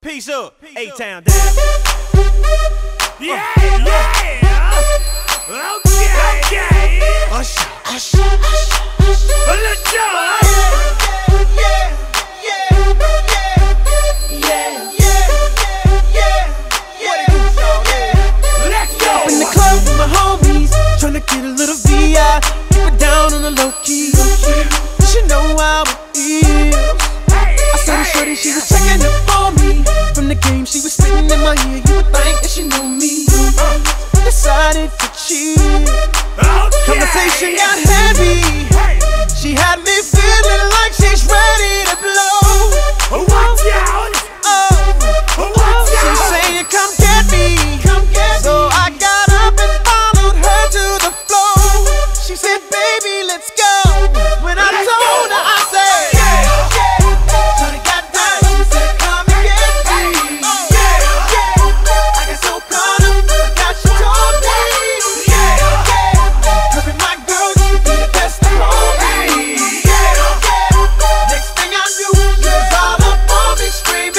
Peace up, A-Town down. Yeah. Okay. Usher. Let's go. In the club with my homies, tryna get a little VI. Keep it down on the low key. You should know how it is. I saw the shorty, she was checking up on me. From the game, she was spitting in my ear. You would think that she knew me. Decided to cheat. Conversation got heavy. She had me feeling like she's ready to blow. Watch out. She was saying, come get me. So I got up and followed her to the floor. She said, baby, let's go. When I told her, I said, shorty got down, she said, come and get me. I got so caught up, I got you told me. Cause with my girl, you be the best of all me. Next thing I knew, she was all up on me screaming.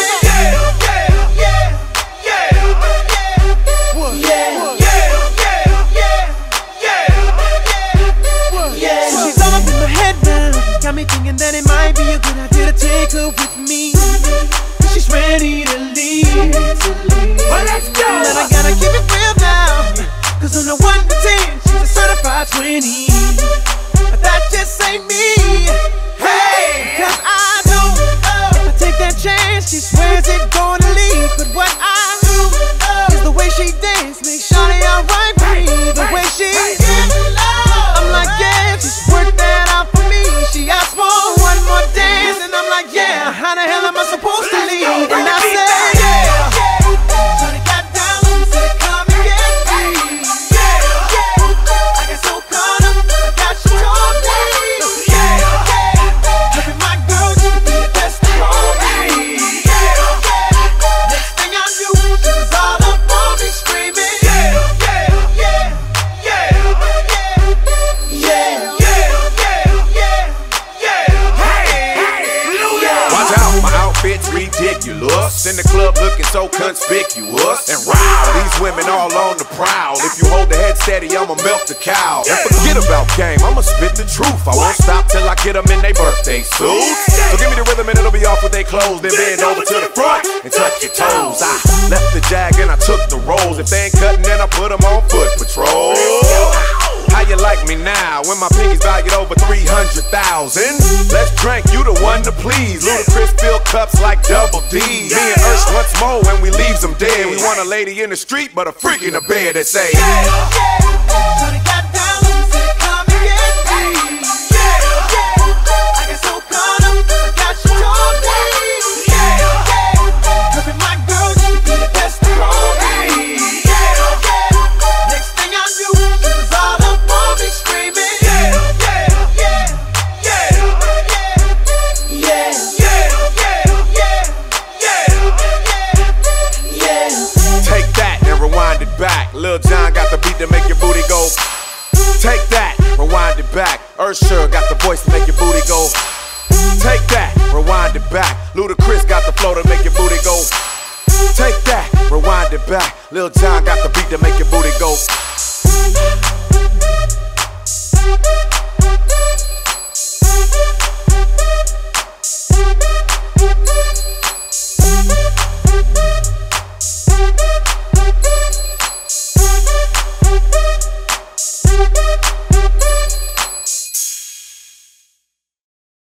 Got me thinking that it might be a good idea to take her with me. She's ready to leave. Well, let's go. But I gotta keep it real now. Cause on the 1 to 10, she's a certified 20. But that just ain't me. Hey, cause I know if I take that chance, she swears it's gonna leave. But what I do is the way she dance makes shawty alright with me. The way she I'm like, yeah, just work that out for me. She asked for one more dance, and I'm like, yeah, how the hell am I supposed to leave? And I said, shorty got down, said, come and get me. I got so caught up, I got you told me. Look at my girl, you be the best of all me. Next thing I knew, she was all up on me screaming. Outfits ridiculous, in the club looking so conspicuous. And wow, these women all on the prowl. If you hold the head steady, I'ma milk the cow. And forget about game, I'ma spit the truth. I won't stop till I get them in their birthday suits. So give me the rhythm and it'll be off with they clothes. Then bend over to the front and touch your toes. I left the jag and I took the rolls. If they ain't cutting, then I put them on foot patrol. How you like me now when my pinky's valued over 300,000? Let's drink, you the one to please. Ludacris fill cups like Double D. Me and Ursh once more when we leaves them dead. We want a lady in the street but a freak in the bed that say, shorty got down, said, come and get me. I got so caught up, I got you told me. Cause with my girl, you be the best of all me. Next thing I knew, she was all up on me screaming. take that and rewind it back. Lil Jon got the beat to make your booty go. Take that, rewind it back. Usher got the voice to make your booty go. Take that, rewind it back. Ludacris got the flow to make your booty go. Take that, rewind it back. Lil Jon got the beat to make your booty go.